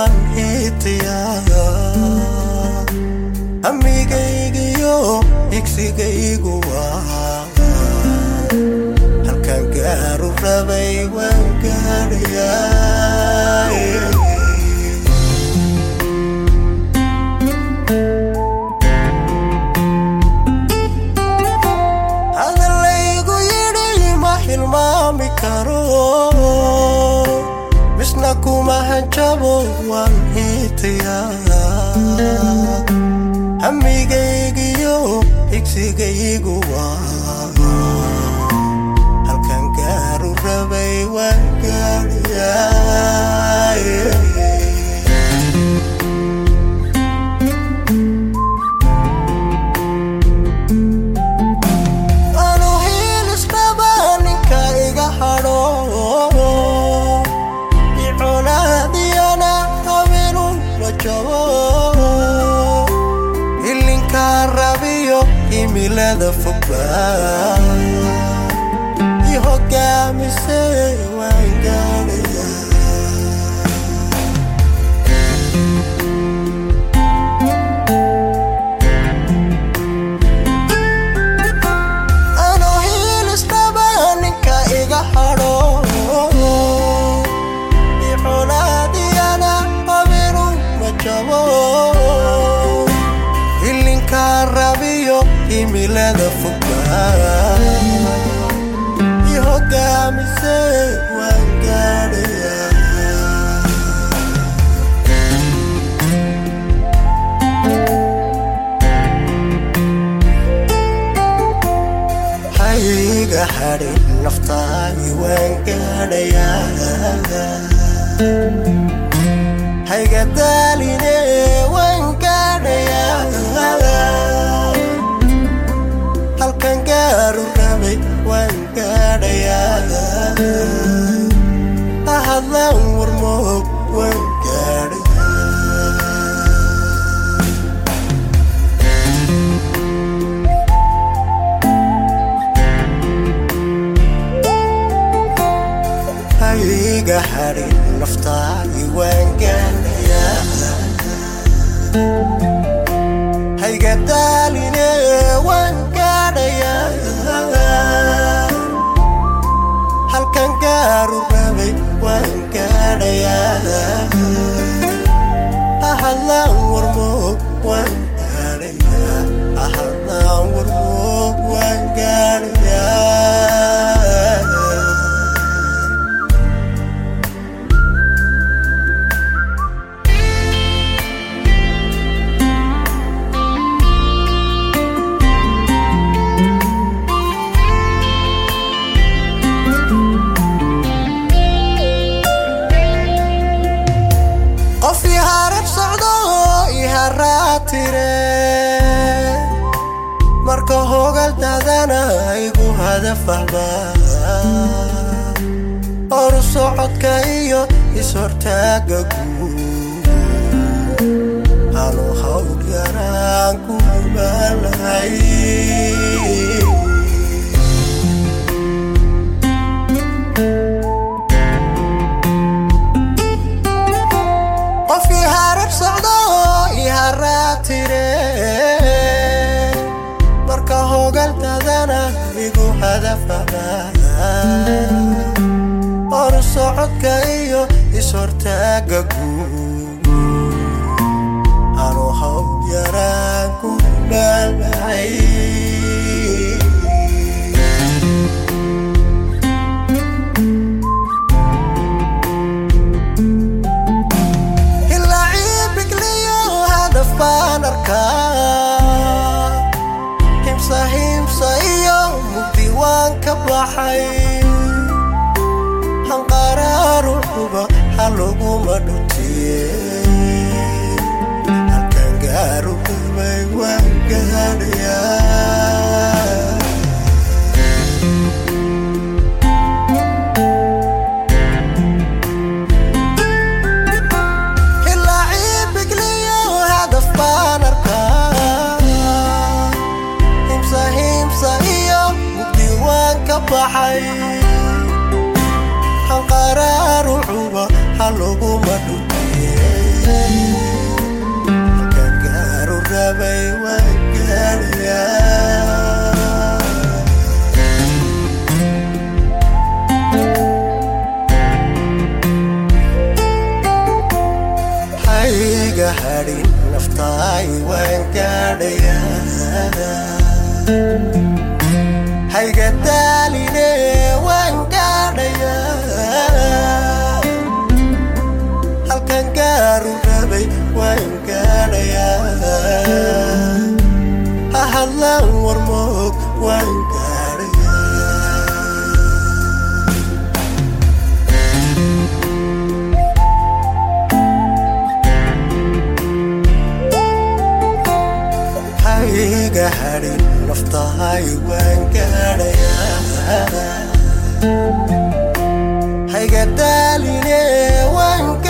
waan hitiyaa amigaygiyo igsigaygu waa halkan gaaru rabay waan gaadhayaa hadalaygu yidhi ma hilmaami karo misna kuma hanjabo waan hitiyaa amigaygiyo igsigaygu waa halkan gaaru rabay waan gaadhayaa anu hilisraba ninka iga hadho iconaadiyana habeenun la jabo rabiyo imilada fogbaa ihogaamise waan gaadhayaa anoo hilisraba ninka iga hadho iconaadiyana habeenun ma jabo rabiyo imilada fogbaa ihogaamise waan gaadhayaa hayga hadhin naftaay waan gaadhayaa hayga daaline waan gaadhayaa halkan gaaru rabay waan gaadhayaa ahadlaan warmoog waan gaadhayaa hayga hadhin naftaay waan gaadhayaa hayga daaline waan halkan gaaru rabay waan gaadhayaa ahadlaan warmoog waan gaadhayaa ahadlaan warmoog waan gaadhayaa marka hogal dadana igu hadafahbaa oru socodka iyo ishortaaga guud anu hawl yaraan ku maalahay qofkii harar socdo iharatire marka hogal dadana igu hadafahbaa oru socodka iyo ishortaaga guud anu hawl yaraan ku maalahay himsa iyo mugdi waan ka baxay hanqaraaruxuba haluguma dhuntiye halkan gaaru rabay waan gaadhayaa baxay hanqaraaruxuba haluguma dhuntiye hayga hadhin naftaay waan gaadhayaa hayga daaline waan gaadhayaa halkan gaaru rabay waan gaadhayaa ahadlan warmoog waan hayga hadhin naftaay waan gaadhayaa hayga daaline waan